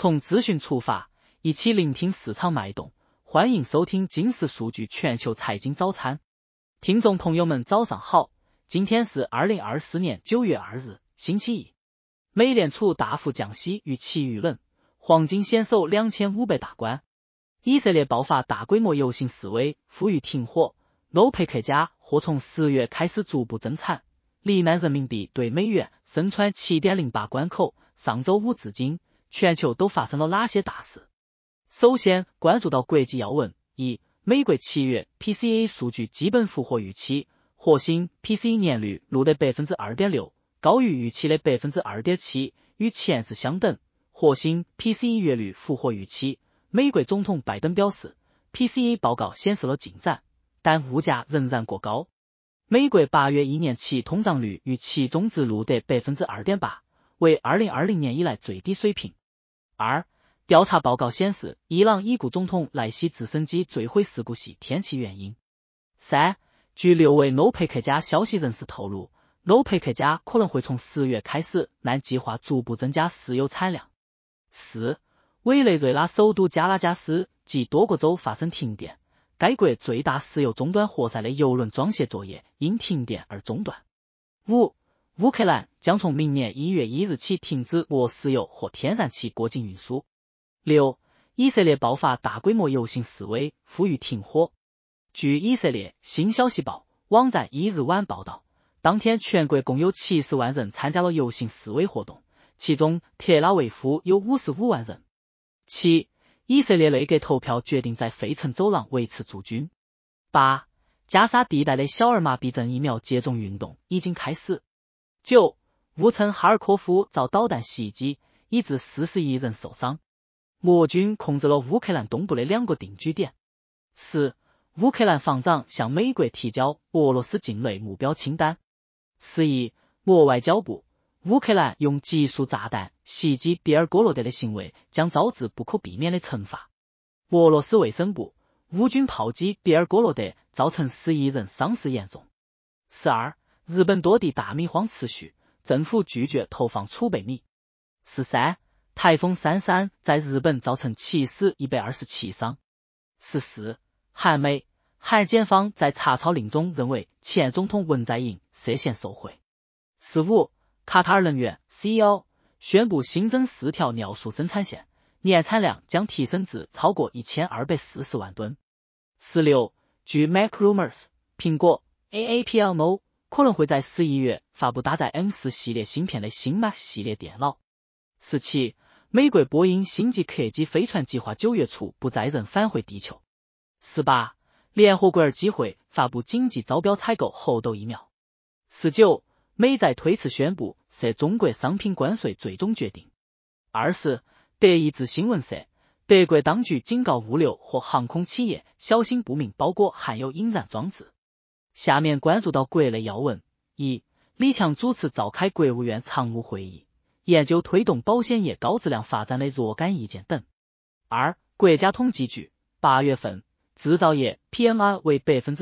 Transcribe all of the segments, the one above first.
从资讯出发，一起聆听市场脉动。欢迎收听金石数据全球财经早餐。听众朋友们早上好，今天是2024年9月2日，星期一。美联储大幅降息预期遇冷，黄金险守2500大关。以色列爆发大规模游行示威，呼吁停火。欧佩克加或从10月开始逐步增产。离岸人民币对美元升穿 7.08 关口。上周五至今，全球都发生了哪些大事？首先关注到国际要闻：一、美国7月 PCE 数据基本符合预期，核心 PCE 年率录得 2.6%， 高于预期的 2.7%， 与前值相等。核心 PCE 月率符合预期。美国总统拜登表示 ，PCE 报告显示了进展，但物价仍然过高。美国8月1年期通胀率预期中值录得 2.8%， 为2020年以来最低水平。二、调查报告显示，伊朗已故总统莱西直升机坠毁事故系天气原因。三、据6位欧佩克加消息人士透露，欧佩克加可能会从10月开始按计划逐步增加石油产量。四、委内瑞拉首都加拉加斯及多个州发生停电，该国最大石油终端活塞的油轮装卸作业因停电而中断。五、乌克兰将从明年1月1日起停止俄石油或天然气过境运输。六、以色列爆发大规模游行示威，呼吁停火。据以色列新消息报网站1日晚报道，当天全国共有70万人参加了游行示威活动，其中特拉维夫有55万人。七、以色列内阁投票决定在费城走廊维持驻军。八、加沙地带的小儿麻痹症疫苗接种运动已经开始。九、乌城哈尔科夫遭导弹袭击，已致41人受伤。俄军控制了乌克兰东部的2个定居点。10. 乌克兰防长向美国提交俄罗斯境内目标清单。11. 俄外交部，乌克兰用集束炸弹袭击别尔哥罗德的行为将招致不可避免的惩罚。俄罗斯卫生部，乌军炮击别尔哥罗德造成11人伤势严重。12. 日本多地大米荒持续，政府拒绝投放储备米。13. 台风33在日本造成7死127伤。14. 韩美韩检方在查抄令中认为前总统文在寅涉嫌受贿。15. 卡塔尔能源 CEO 宣布新增4条尿素生产线，年产量将提升至超过1240万吨。16. 据 MacRumors， 苹果 AAPLMO 可能会在11月发布搭载 M4 系列芯片的新 Mac 系列电脑。17. 美国波音星际客机飞船计划9月初不载人返回地球。18. 联合国机会发布紧急招标采购猴痘疫苗。19. 美在推迟宣布涉中国商品关税最终决定。20. 德意志新闻社，德国当局警告物流和航空企业小心不明包裹含有引燃装置。下面关注到国内要闻：一、李强主持召开国务院常务会议，研究推动保险业高质量发展的若干意见等。二、国家统计局8月份制造业 PMI 为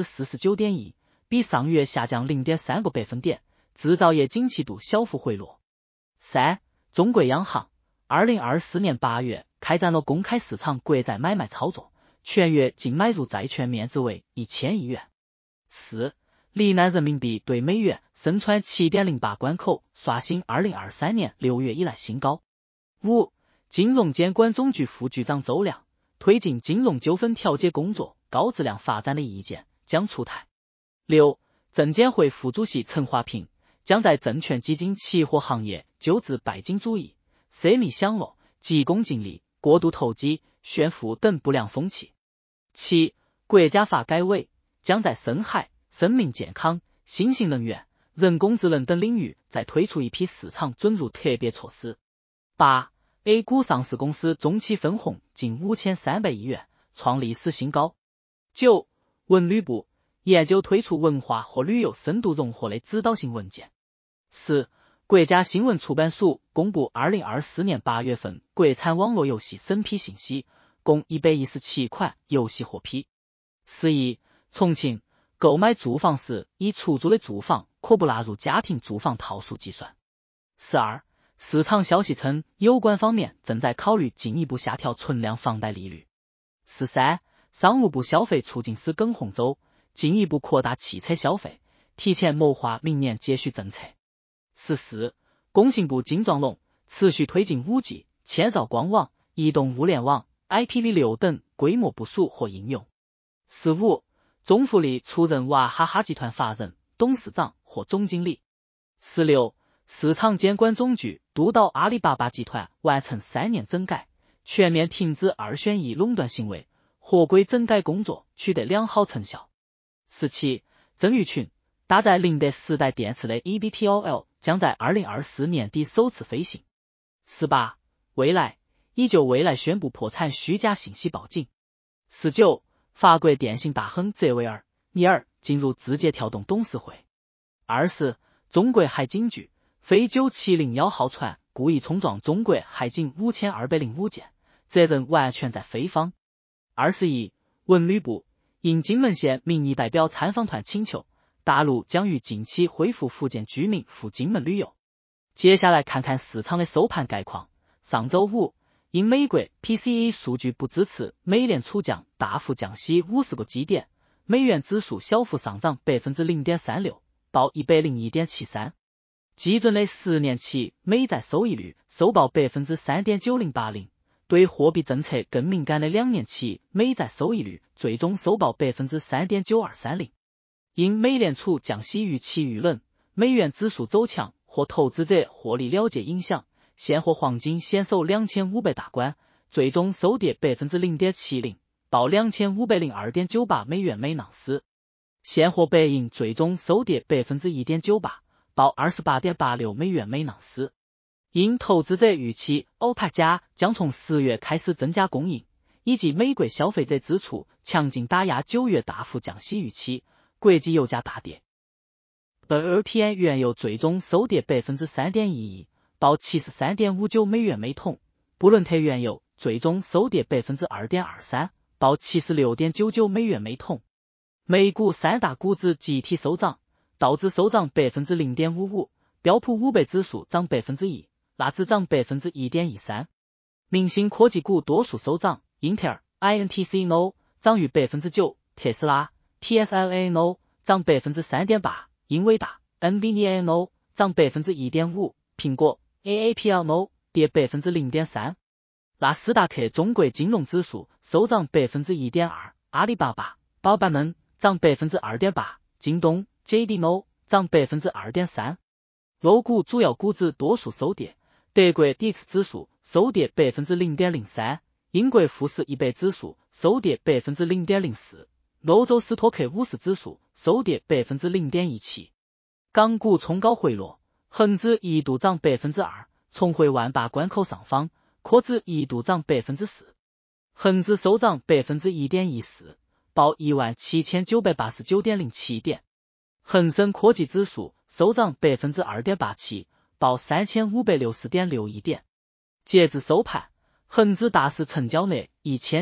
49.1%， 比上月下降 0.3 个百分点，制造业景气度小幅回落。三、中国央行2024年8月开展了公开市场国债买卖操作，全月净买入债券面值为1000亿元。四、离岸人民币对美元升穿 7.08 关口，刷新2023年6月以来新高。五、金融监管总局副局长周亮推进金融纠纷调解工作高质量发展的意见将出台。六、证监会副主席陈华平将在证券基金期货行业纠治拜金主义、私密享乐、急功近利、过度投机、炫富等不良风气。七、国家发改委将在深海、生命健康、新型能源、人工智能等领域再推出一批市场准入特别措施。八、A 股上市公司中期分红近5300亿元，创历史新高。九、文旅部研究推出文化和旅游深度融合的指导性文件。10. 国家新闻出版署公布2024年8月份国产网络游戏审批信息，共117款游戏获批。11. 重庆购买住房时已出租的住房可不纳入家庭住房套数计算。12. 市场消息称，有关方面正在考虑进一步下调存量房贷利率。43. 商务部消费促进司耿洪洲进一步扩大汽车消费，提前谋划明年接续政策。14. 工信部精壮龙持续推进 5G、千兆光网、移动物联网、IPv6 等规模部署和应用。15. 中富力出任娃哈哈集团法人、董事长或总经理。16. 市场监管总局督导阿里巴巴集团完成3年整改，全面停止2选1垄断行为，合规整改工作取得良好成效。17. 曾毓群搭载宁德时代电池的 eVTOL 将在2024年底首次飞行。18. 蔚来已就蔚来宣布破产虚假信息报警。19. 法国电信大亨泽维尔·尼尔进入字节跳动董事会。20. 中国海警局非9701号船故意冲撞中国海警5205件，责任完全在菲方。21. 文旅部应金门县民意代表参访团请求，大陆将于近期恢复福建居民赴金门旅游。接下来看看市场的收盘概况。上周五，因美国 PCE 数据不支持，美联储将大幅降息50个基点，美元指数小幅上涨 0.36%， 报 101.73。基准的10年期美债收益率收报 3.9080%， 对货币政策更敏感的2年期美债收益率最终收报 3.9230%。因美联储降息预期遇冷，美元指数走强或投资者获利了结影响，现货黄金险守2500大关，最终收跌 0.70%， 报 2502.98 美元每盎司。现货白银最终收跌 1.98%， 报 28.86 美元每盎司。因投资者预期欧佩加将从10月开始增加供应，以及美国消费者支出强劲打压9月大幅降息预期，国际油价大跌。WTI 原油最终收跌 3.11%， 报 73.59 美元每桶，布伦特原油最终收跌 2.23%， 报 76.99 美元每桶。美股3大股指集体收涨，道指收涨 0.55%， 标普500指数涨 1%， 纳指涨 1.13%。明星科技股多数收涨，英特尔 INTC 涨逾 9%， 特斯拉 TSLA 涨 3.8%， 英伟达 NVIDIA 涨 1.5%， 苹果 AAPL 跌 0.3%。纳斯达克中国金融指数收涨 1.2%， 阿里巴巴、宝宝们涨 2.8%， 京东 JD 涨 2.3%。欧股主要股指多数收跌，德国 DAX 指数收跌 0.03%， 英国富时100指数收跌 0.04%， 欧洲斯托克50指数收跌 0.17%。港股冲高回落，恒指一度涨 2%， 重回18000关口上方，科指一度涨 4%， 恒指收涨 1.14%， 报 17989.07 点。恒生科技指数收涨 2.87%， 报 3560.61 点。截至收盘，恒指大市成交额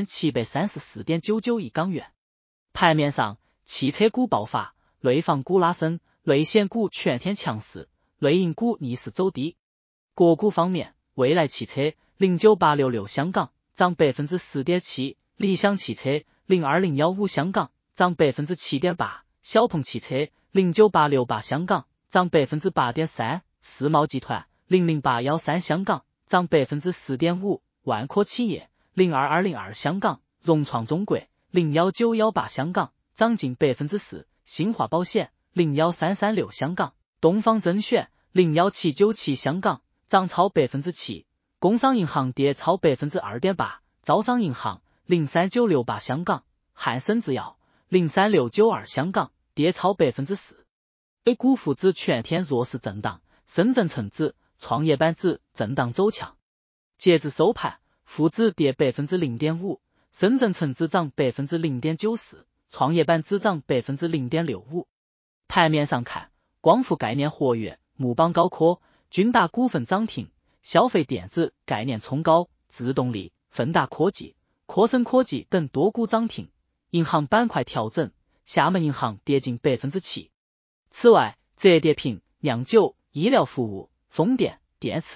1734.99 亿港元。盘面上，汽车股爆发，内房股拉升，内险股全天强势，内银股逆势走低。个股方面，蔚来汽车09866香港涨 4.7%， 理想汽车02015香港涨 7.8%， 小鹏汽车09868香港涨 8.3%， 世茂集团00813香港涨 4.5%， 万科企业02202香港，融创中国01918香港涨近 4%， 新华保险01336香港，东方甄选01797香港涨超 7%， 工商银行跌超 2.8%， 招商银行03968香港，汉森制药03692香港跌超 4%。 A 股沪指全天弱势震荡，深圳成指、创业板指震荡走强。截至收盘，沪指跌 0.5%， 深圳成指涨 0.94%， 创业板指涨 0.65%。 盘面上看，光伏概念活跃，木邦高科、君达股份涨停，消费电子概念冲高，自动力、奋达科技、科森科技等多股涨停。银行板块调整，厦门银行跌近 7%。 此外，折叠屏、酿酒、医疗服务、风电、电池、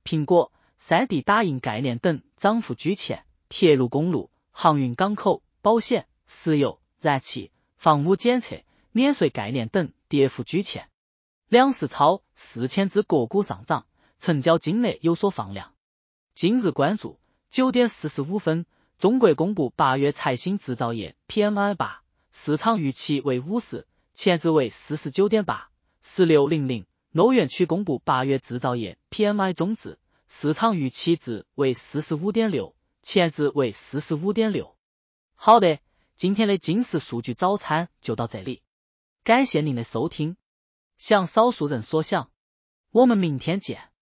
苹果、3D 打印概念等涨幅居前，铁路公路、航运港口、保险、石油、燃气、房屋检测、免税概念等跌幅居前。两市超4000只个股上涨，成交金额有所放量。今日关注9点45分，中国公布8月财新制造业 PMI8， 市场预期为50，前值为 49.8。16:00，欧元区公布8月制造业 PMI 中值，市场预期值为 45.6， 前值为 45.6。好的，今天的今时数据早餐就到这里，感谢您的收听。向少数人所想，我们明天见。